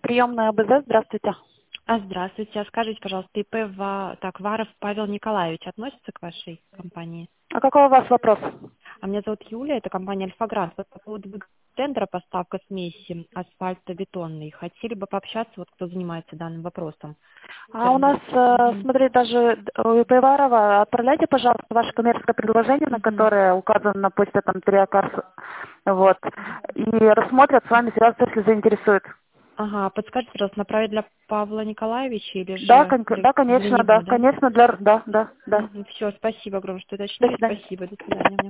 приемная АБЗ, здравствуйте. Здравствуйте. Скажите, пожалуйста, Варов Павел Николаевич относится к вашей компании? А какой у вас вопрос? Меня зовут Юлия, это компания «Альфа-Грант». Вот по поводу тендера поставка смеси асфальтобетонной. Хотели бы пообщаться, вот кто занимается данным вопросом. А у нас, смотри, даже у Пиварова, отправляйте, пожалуйста, ваше коммерческое предложение, на которое указано на почте там 3 Акарс, вот, и рассмотрят, с вами связаться, если заинтересует. Ага, подскажите, пожалуйста, направить для Павла Николаевича или Да, же да, для конечно, него, да, да? конечно, да. Все, спасибо огромное, что До уточнили. свидания. Спасибо, до свидания.